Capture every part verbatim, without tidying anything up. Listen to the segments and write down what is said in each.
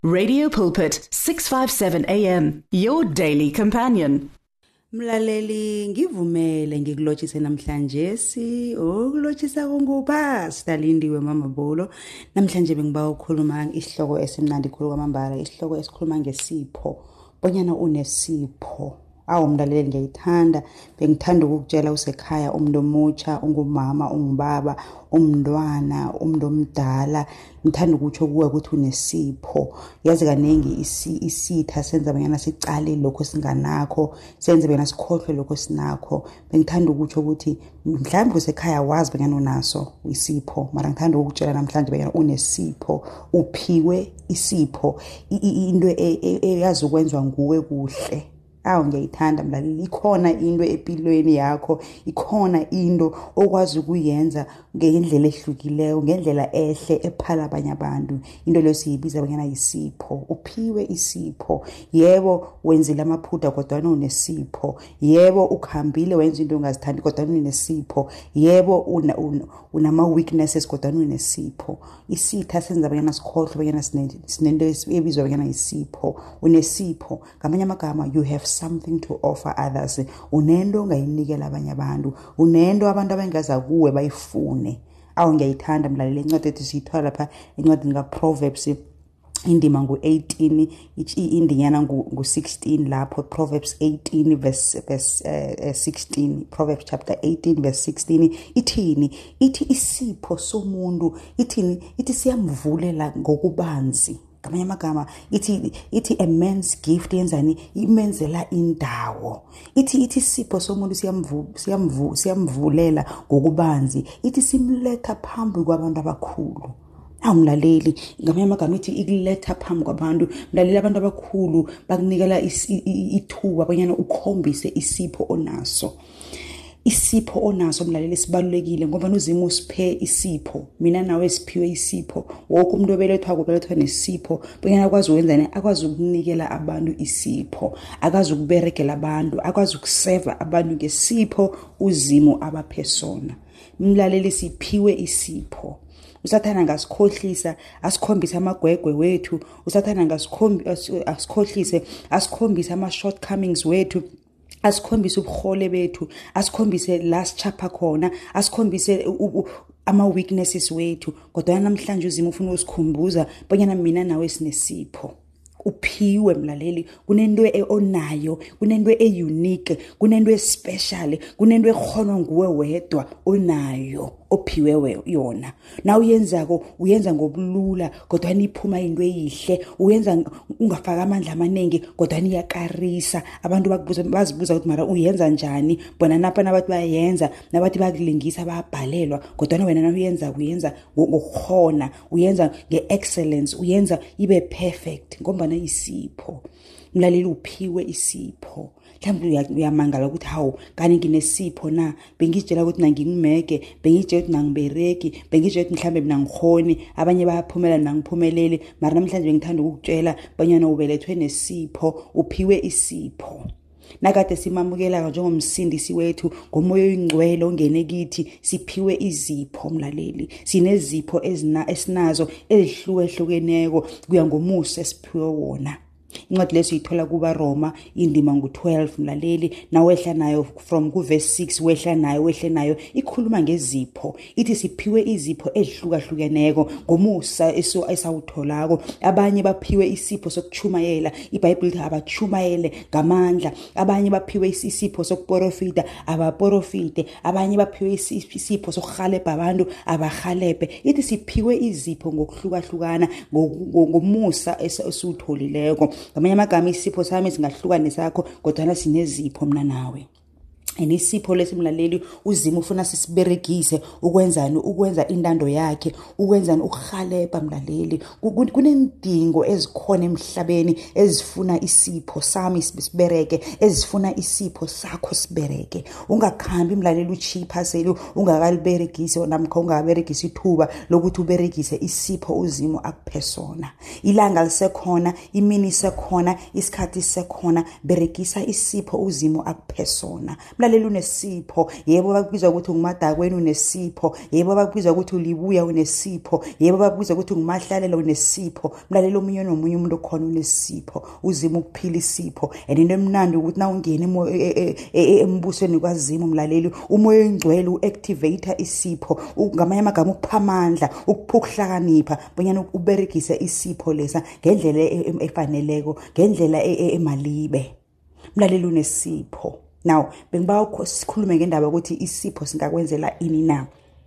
Radio Pulpit, six fifty-seven A M, your daily companion. Mlaleli ngivumele ngikulochise namhlanje si ukulochisa kongupastor Lindiwe Mamabolo. Namhlanje bengiba ukukhuluma isihloko esimnandi khulu kwamambala, isihloko esikhuluma ngesipho, bonyana unesipho. Awu mlaleli ngiyithanda, bengithanda ukukutshela usekhaya umuntu omutsha, ungumama, ungubaba, umntwana, umuntu omdala, ngithanda ukutsho kuwe ukuthi unesipho. Yazi kanengi isi isitha senza banyana sicale lokho singanakho, senze banyana sikhohlwe lokho sinakho. Bengithanda ukutsho ukuthi mhlawumbe usekhaya wazi banyana unaso isipho, mara ngithanda ukutshela namhlanje banyana unesipho, uphiwe isipho, into eyazi ukwenzwa nguwe kuhle. Awu ngiyithanda mlaleli, ikhona into empilweni yakho, ikhona into okwazi ukuyenza ngendlela ehlukileyo, ngendlela ehle ephala abanye abantu. Into leyo siyibiza banyana isipho, uphiwe isipho. Yebo wenzile amaphutha kodwa unesipho. Yebo ukhambile wenza into ongazithandi kodwa unesipho. Yebo una unama weaknesses kodwa unesipho. Isitha senza banyana sikhohlwe banyana sinento ebizwa banyana isipho. Unesipho, ngamanye amagama you have something to offer others. Unendo ngayinikela abanye abantu, unendo abantu abangaza kuwe bayifune. Awu ngiyithanda mlaleli, incwadi ethi siyithola lapha encwadini kaProverbs indima ngu eighteen, ithi indinyana ngu sixteen lapho. Proverbs eighteen verse verse uh, sixteen, Proverbs chapter eighteen verse sixteen ithini? Ithi isipho somuntu, ithini? Ithi siyamvulela ngokubanzi. Ngamanye amagama ithi ithi a man's gift yenzani, imenzela indawo. Ithi ithi isipho somuntu siyamvu siyamvu siyamvulela ngokubanzi, ithi simletha phambi kwabantu abakhulu. Awumlaleli, ngamanye amagama ithi ikuletha phambi kwabantu. Mlaleli, abantu abakhulu bakunikela ithuba bonyana ukhombise isipho onaso. Isipho onaso mlaleli sibalulekile ngoba uZimu usiphe isipho. Mina nawe siphiwe isipho. Wonke umuntu obelethwa kubelethwa nesipho, bonyana akwazi ukwenzani, akwazi ukunikela abantu isipho, akwazi ukuberekela abantu, akwazi ukuseva abantu ngesipho uZimu abaphe sona. Mlaleli siphiwe isipho. Usathana ngasikhohlisa, asikhombisa amagwegwe wethu. Usathana ngasikhombisa, asikhohlise, asikhombisa ama shortcomings wethu, asikhombise ubukhole bethu, asikhombise la sichapha khona, asikhombise ama weaknesses wethu. Kodwa namhlanje uZimu ufuna usikhumbuza bonyana mina nawe sinesipho. Uphiwe mlaleli, kunento eonayo, kunento eunique, kunento especial, kunento ekhona nguwe wedwa onayo, ophiwe yona. Na uyenzako uyenza ngobulula kodwa niphuma into eyihle, uyenza ungafaka amandla amaningi kodwa niyakarisa. Abantu bakubuza bazibuza ukuthi mara uyenza njani? Bona napha nabathi bayenza, nabathi bakulingisa bayabhalelwa, kodwa wena na uyenza uyenza ngokukhona, uyenza ngeexcellence, uyenza ibe perfect ngoba na isipho. Mlaleli uphiwe isipho. Mhlawumbe uyamangala ukuthi hawu kani nginesipho na, bengitshela ukuthi nangingimeke, bengitshela ukuthi nangibereki, bengitshela ukuthi mhlambe mina ngikhoni, abanye bayaphumela nangiphumelele. Mara namhlanje ngithanda ukukutshela banyana ubelethwe nesipho, uphiwe isipho. Nakade simamukela njengomsindisi wethu ngomoya oyingcwele ongene kithi, siphiwe izipho mlaleli. Sinezipho ezina esinazo ezihlukehlukeneko kuya ngomusa esiphiwe wona. Incwadi leso ithola kuba Roma indima ngu twelve mlaleli, na wehla nayo from ku verse six, wehla nayo wehle nayo ikhuluma ngezipho. Ithi siphiwe izipho ezihlukahlukeneko ngomusa eso esawutholako. Abanye baphiwe isipho sokuchumayela, iBhayibheli lithi abachumayele ngamandla. Abanye baphiwe isipho sokuprofita, abaprofite. Abanye baphiwe isipho sokuhalebha abantu, abahalebhe. Ithi siphiwe izipho ngokuhlukahlukana ngomusa esutholileko. Ngamanye amagama isipho sami singahluka nesakho kodwa sinezipho mina nawe. Enisipho lesimlaleli uZimu ufuna sisiberegise ukwenzani, ukwenza intando yakhe, ukwenzani ukuhalebha mlaleli. Kunendingo ezikhona emhlabeni ezifuna isipho sami sibereke, ezifuna isipho sakho sibereke. Ungakhambi mlaleli uchipa selu ungakaliberegise namkha ungaberegisa ithuba lokuthi uberegise isipho uZimu akuphe sona. Ilanga lisekhona, imini isekhona, isikhathi sisekhona, beregisa isipho uZimu akuphe sona. mlaleli unesipho, yebo bakubizwa ukuthi ungumadakweni unesipho, yebo bakubizwa ukuthi ulibuya unesipho, yebo bakubizwa ukuthi ungumahlalela unesipho, mlaleli omunye nomunye umuntu okhona unesipho, uzima ukuphila isipho. And into emnandi ukuthi na ungena embusweni kwaZimu mlaleli, umoya oyingcwele uactivate isipho, ngamanye amagama ukupha amandla, ukupha ukuhlakanipha bonyana uberegise isipho lesa ngendlela efaneleko, ngendlela emalibe. Mlaleli unesipho. Now bengiba ukukhuluma ngendaba ukuthi isipho singakwenzela ini na.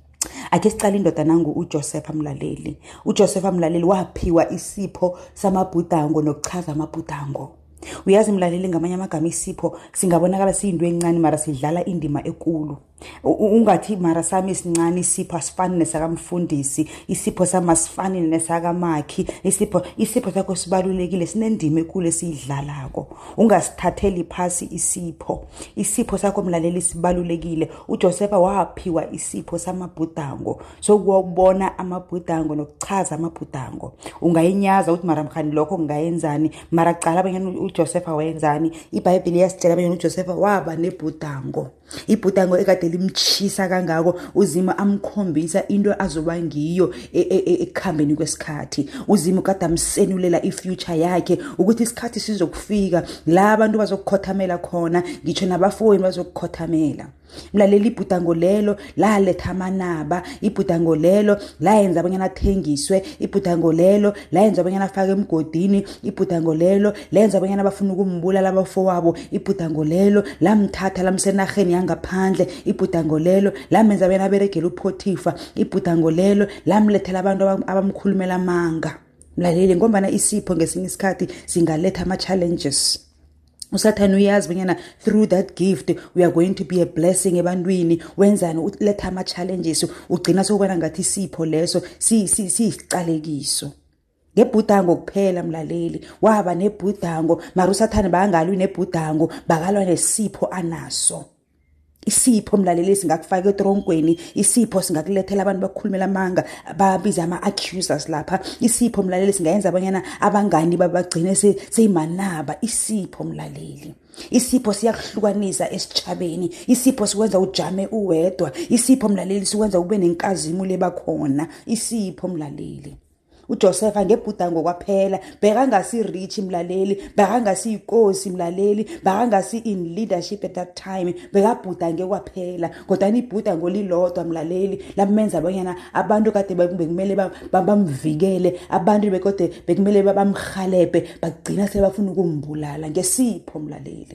Ake sicala indoda nangu uJosepha mlaleli. uJosepha mlaleli waphiwa isipho samabhudango nokuchaza amabhudango. Uyazi mlaleli ngamanye amagama isipho singabonakala siyinto encane mara sidlala indima enkulu. Ungathi mara sami isincane isipho asifani nesakamfundisi, isipho sama sifani nesakamakhi, isipho isipho sakho sibalulekile sinendima enkulu esiyidlalako. Ungasithatheli phasi isipho. Isipho sakho mlaleli sibalulekile. uJosepha waphiwa isipho samabhudango. So ukubona amabhudango nokuchaza amabhudango. Ungayinyaza uthi mara mkhani lokho ngayenzani, mara qala abanyana uJosepha wayenzani. iBhayibheli yasitshela abanyana uJosepha waba nebhudango. Ibhudango ekade limchisa kangako, uzima amkhombisa into azoba ngiyo ekuhambeni kwesikhathi. Uzima kade amsenulela ifuture yakhe ukuthi isikhathi sizokufika la abantu bazokukhothamela khona, ngitsho nabafowenu bazokukhothamela. Mlaleli ibhudango lelo laletha amanaba, ibhudango lelo layenza abanyana athengiswe, ibhudango lelo layenza abanyana afake emgodini, ibhudango lelo layenza abanyana bafuna ukumbulala abafowabo, ibhudango lelo lamthatha lamsenarheni yangaphandle, ibhudango lelo lamenza abanyana beregela uPhotifa, ibhudango lelo lamlethela abantu abamkhulumela amanga. Mlaleli ngombana isipho ngesinye isikhathi singaletha ama challenges. Usathana uyazi bonyana through that gift we are going to be a blessing ebantwini. Wenzani uletha ama challenges, ugcina sokubona ngathi isipho leso si si sicalekiso. Ngebhudango kuphela mlaleli, waba nebhudango, mara usathana bangalwi nebhudango, bakalwa nesipho anaso. Isipho mlaleli singakufaka etronkweni, isipho singakulethela abantu bakhulumela amanga, babiza ama accusers lapha. Isipho mlaleli singayenza abanyana abangani babagcine seyimanaba. Isipho mlaleli, isipho siyakuhlukanisa esichabeni, isipho sikwenza ujame uwedwa, isipho mlaleli sikwenza ube nenkazimu lebakhona. Isipho mlaleli, uJosepha ngebhudango kwaphela bekangasi rich mlaleli, bekangasi inkosi mlaleli, bekangasi in leadership at that time, bekabhudange kwaphela. Kodwa ibhudango lilodwa mlaleli lamenza abanyana abantu kade bekumele bamvikele, abantu bekode bekumele bamkhalebe, bagcina sebafuna ukumbulala ngesipho mlaleli.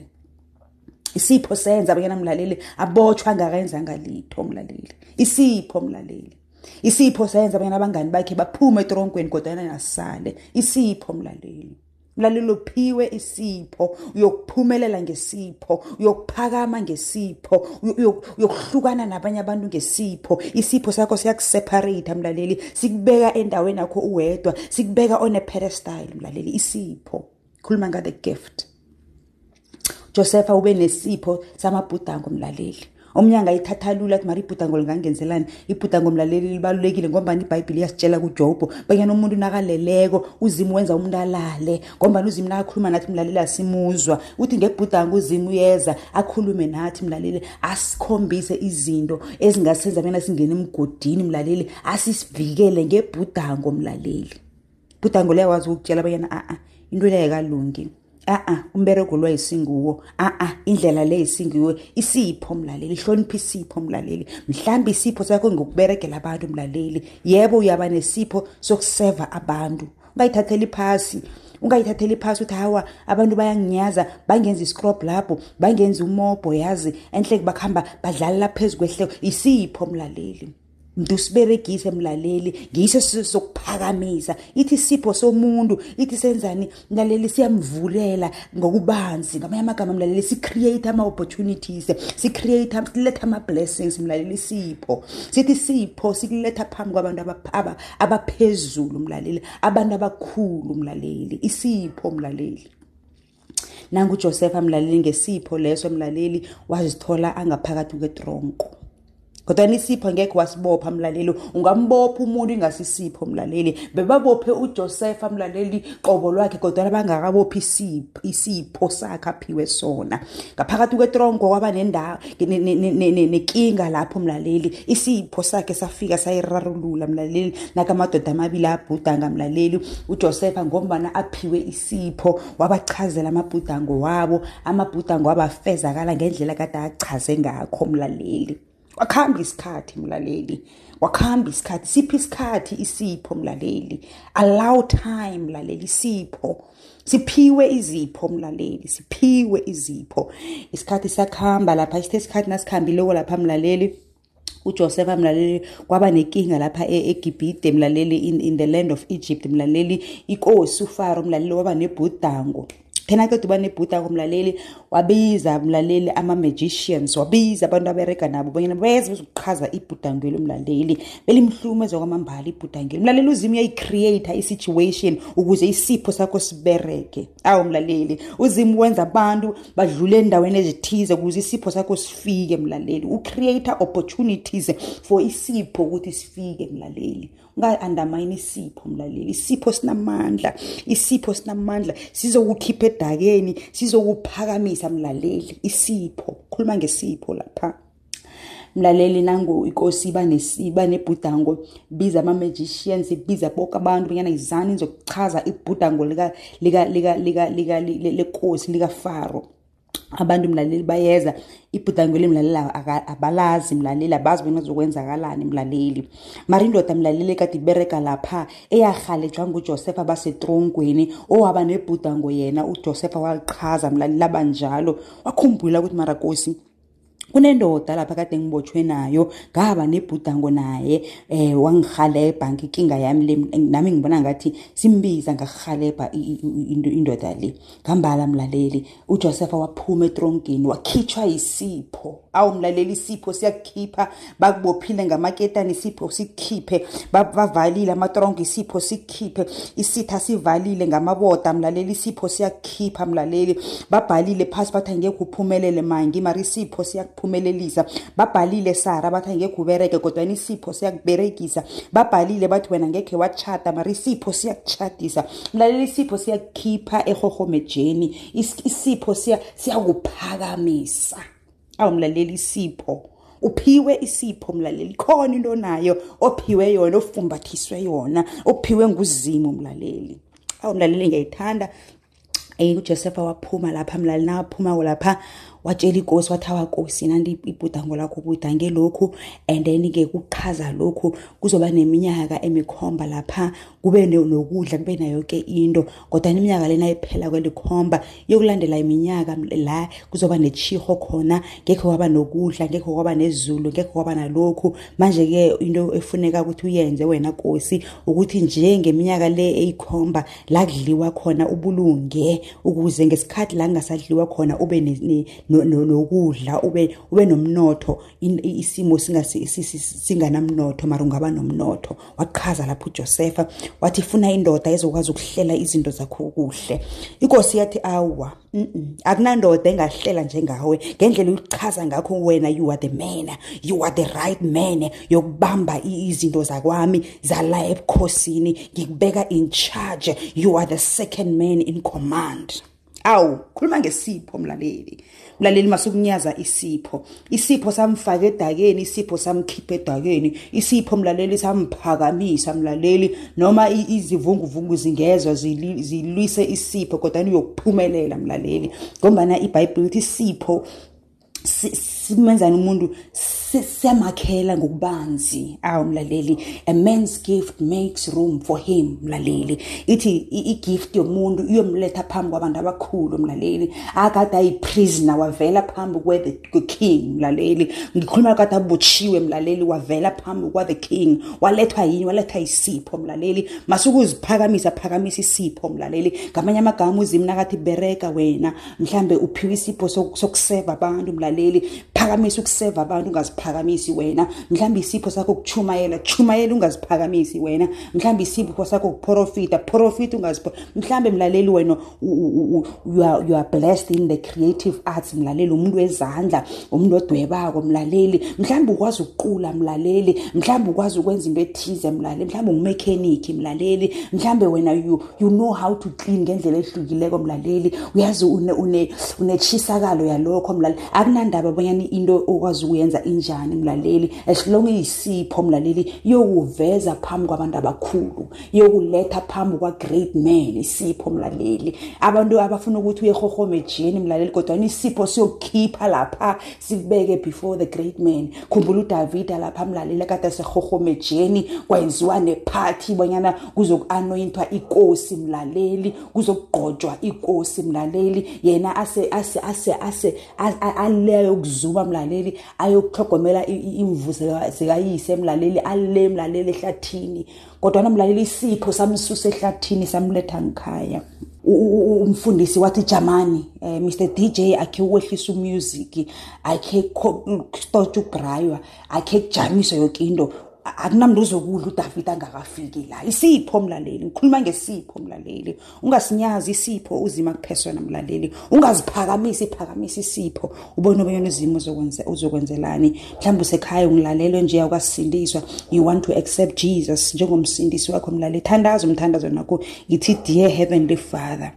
Isipho senza abanyana mlaleli abotshwa ngakenza ngalitho mlaleli. Isipho mlaleli, isipho sayenza abanyana abangani bakhe baphuma etronkweni kodwa nasale. Isipho mlaleli, mlaleli uphiwe isipho, uyokuphumelela ngesipho, uyokuphakama ngesipho, uyokuhlukana nabanye abantu ngesipho. Isipho sakho siyakuseparate mlaleli, sikubeka endaweni yakho uwedwa, sikubeka on a pedestal mlaleli. Isipho khuluma nga the gift. Josepha ube nesipho samabhudango mlaleli. Omnyanga ithatha lula athi mari ibhudango lingangenzelani. Ibhudango mlaleli libalulekile ngoba iBhayibheli yasitshela kuJob banyana umuntu nakaleleko uZimu wenza umuntu alale, ngoba uZimu nakhuluma nathi mlaleli asimuzwa. Uthi ngebhudango uZimu uyeza akhulume nathi mlaleli, asikhombise izinto ezingasenza bena singene emgodini mlaleli, asisivikele ngebhudango mlaleli. Ibhudango liyawazi ukutshela banyana a a into le ayikalungi, ah ah umberego lo isinguwo, ah ah indlela le isinguwe. Isipho mlaleli, hlonipha isipho mlaleli. Mhlambi isipho sakho ngokuberegela abantu mlaleli, yebo uyaba nesipho sokuseva abantu. Ungayithatheli phasi, ungayithatheli phasi uthi hawa abantu bayanginyaza, bangenza iscrop lapho, bangenza umobho yazi enhle bakhamba badlala phezulu kwehleko. Isipho mlaleli, mdusiberegise mlaleli, ngiso sokuphakamisa. Ithi isipho somuntu, ithi senzani mlaleli, siyamvulela ngokubanzi. Ngamanye amagama mlaleli, si create ama opportunities, si create siletha ama blessings mlaleli. Isipho sithi isipho sikuletha phambi kwabantu abaphaba abaphezulu mlaleli, abantu abakhulu mlaleli. Isipho mlaleli. Nangu uJosepha mlaleli ngesipho leso mlaleli wazithola angaphakathi kwetronko. kodwa isipho ngeke wasibopha mlaleli ungambopha umuntu ingasisipho mlaleli bebabophe uJosepha mlaleli qobo lwakhe kodwa bangakabophi isipho isipho sakhe aphiwe sona ngaphakathi kwetrongo kwaba nendawo nenkinga lapho mlaleli isipho sakhe safika sayirarulula mlaleli nakamadoda amabili abhudanga mlaleli uJosepha ngombana aphiwe isipho wabachazela amabhudango wabo amabhudango wabafezakala ngendlela kade achaze ngakho mlaleli wakhamba isikhathi mlaleli wakhamba isikhathi siphi isikhathi isipho mlaleli allow time mlaleli isipho siphiwe izipho mlaleli siphiwe izipho isikhathi sakhamba lapha isithe isikhathi nasikhambile lapha mlaleli uJosepha mlaleli kwaba nenkinga lapha eGibhite mlaleli in, in the land of Egypt mlaleli inkosi uFaro mlaleli waba nebhudango phena ke duba nebhudango mlaleli wabiza mlaleli ama magicians wabiza abantu abereka nabo bonyana beze ukuchaza ibhudango lomlaleli belimhlume kwamambala ibhudango mlaleli uzimo uyayicreate isituation ukuze isipho sakho sibereke awu mlaleli uzimo wenza abantu badlule endaweni ezithize ukuze isipho sakho sifike mlaleli ucreate opportunities for isipho ukuthi sifike mlaleli unga-undermine isipho mlaleli isipho sinamandla isipho sinamandla sizokukhipha edakeni sizokuphakamisa mlaleli isipho khuluma ngesipho lapha mlaleli nango inkosi iba nesiba nebhudango biza ama magicians biza bonke abantu banyana izani izokuchaza ibhudango lika lika lika lika lika lenkosi lika Faro abantu mlaleli bayeza ibhudango lemlaleli abalazi mlaleli abazi bona zokwenzakalani mlaleli marindoda mlaleli kade ibereka lapha eyakhalejwa nguJosepha basetrongweni owaba nebhudango yena uJosepha waqhaza mlaleli abanjalo wakhumbula ukuthi marakosi kunendoda lapha kade ngibotshwe nayo ngaba nebhudango naye eh wangihalebha nginkinga yami nami ngibona ngathi simbiza ngahalebha indoda le ngambala mlaleli uJosepha waphuma etrongeni wakhitshwa isipho awu mlaleli isipho siyakhipha bakubophile ngamaketani isipho sikhiphe bavalile amatrongo isipho sikhiphe isitha sivalile ngamaboda mlaleli isipho siyakhipha mlaleli babhalile phasi bathi ngeke uphumelele mangi mari isipho siyakuphumelelisa babhalile Sara bathi ngeke ubereke kodwa isipho siyakuberekisa babhalile bathi wena ngeke wachata mari isipho siyakuchadisa mlaleli isipho siyakhipha ehohomejeni isipho siya siyakuphakamisa awu mlaleli isipho uphiwe isipho mlaleli khona into nayo ophiwe yona ofumbathiswe yona ophiwe nguzimo mlaleli awu mlaleli ngiyithanda eh uJosepha waphuma lapha mlaleli naphuma lapha watshela inkosi wathi awakosi nandi ibhudango lakho budange lokhu and then ke kuchaza lokhu kuzoba neminyaka emikhomba lapha kube nokudla kube nayo ke into kodwa iminyaka lena iphela kwelikhomba yokulandela iminyaka la kuzoba nechiho khona ngeke kwaba nokudla ngeke kwaba nezulu ngeke kwaba nalokhu manje ke into efuneka ukuthi uyenze wena Nkosi ukuthi nje ngeminyaka le eyikhomba la kudliwa khona ubulunge ukuze ngesikhathi la ngasadliwa khona ube nokudla ube ube nomnotho isimo singanamnotho mara ungaba nomnotho waqhaza lapho uJosepha wathi funa indoda ezokwazi ukuhlela izinto zakho kuhle inkosi yathi awa akunandoda engahlela njengawe ngendlela uyichaza ngakho wena you are the man you are the right man yokubamba izinto zakwami zala ebukhosini ngikubeka in charge you are the second man in command awu khuluma ngesipho mlaleli mlaleli masukunyaza isipho isipho samfaka edakeni isipho samkhipha edakeni isipho mlaleli samphakamisa mlaleli noma izivunguvungu zingezwe zilwise isipho kodwa uyokuphumelela mlaleli ngombana iBhayibheli ithi isipho simenzana umuntu siyamakhela ngokubanzi awu mlaleli a man's gift makes room for him mlaleli ithi igift yomuntu iyomletha phambi kwabantu abakhulu mlaleli akade ayiprisoner wavela phambi kwe the king mlaleli ngikhuluma kade abutshiwe mlaleli wavela phambi kwa the king walethwa yini waletha isipho mlaleli masukuziphakamisa phakamisa isipho mlaleli ngamanye amagama uzimna kathi bereka wena mhlambe uphiwe isipho sokuseva abantu mlaleli phakamisa ukuseva abantu ungaziphakamisi wena, mhlawumbe isipho sakho ukuchumayela chumayela ungaziphakamisi wena, mhlawumbe isipho sakho ukuprofita profit ungazipho, mhlawumbe mlaleli wena you are you are blessed in the creative arts mlaleli, umuntu wezandla, umuntu odwebako mlaleli, mhlawumbe ukwazi ukuqula mlaleli, mhlawumbe ukwazi ukwenza into ethize mlaleli, mhlawumbe ungumechanic mlaleli, mhlawumbe wena you you know how to clean ngendlela ehlukileko mlaleli, uyazi une une unechisakalo yalokho mlaleli, akunandaba bonyana into okwazi ukuyenza injani mlaleli, as long isipho mlaleli yokuveza phambi kwabantu abakhulu, yokuletha phambi kwa great men isipho mlaleli, abantu abafuna ukuthi uyehohome ejini mlaleli, kodwa isipho siyokhipha lapha sibeke before the great men. Khumbula uDavid lapha mlaleli kade sehohome ejini, kwenziwa neparty bonyana kuzokuanointwa inkosi mlaleli, kuzokugqotshwa inkosi mlaleli, yena ase ase ase ase aleyo ukuzuba mlaleli, ayokuhlogomela imvuzo zikayise mlaleli, ale mlaleli ehlathini, kodwa namlaleli isipho samsusa ehlathini samletha ngikhaya. Umfundisi wathi Jamani, eh, Mister D J akhe ukwehlisa umusic, akhe stotch ugraywa, akhe kujamisa yonke into, akunamntu uzokudla uDavid angakafiki la. Isipho mlaleli, ngikhuluma ngesipho mlaleli, ungasinyazi isipho uzima kuphesona mlaleli, ungaziphakamisi iphakamisa isipho, ubone ubeyona izimo uzokwenza uzokwenzelani. Mhlawumbe usekhaya ungilalelo nje akasindiswa, you want to accept Jesus njengomsindisi wakho mlaleli, thandaza umthandazo nakho, ngithi dear heavenly Father,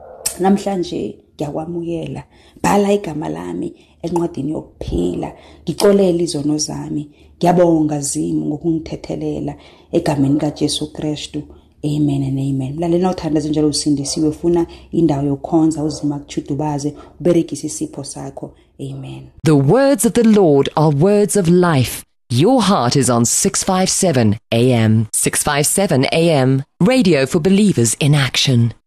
namhlanje ngiyakwamukela, bhala igama lami encwadini yokuphila, ngicolela izono zami, ngiyabonga zimu ngokungithethelela egameni kaJesu Kristu, amen and amen. Mlaleli nawuthandaza njalo usindisiwe, ufuna indawo yokukhonza uzima kuchudubaze, uberegise isipho sakho, amen. The words of the Lord are words of life. Your heart is on six fifty-seven A M. six fifty-seven A M, radio for believers in action.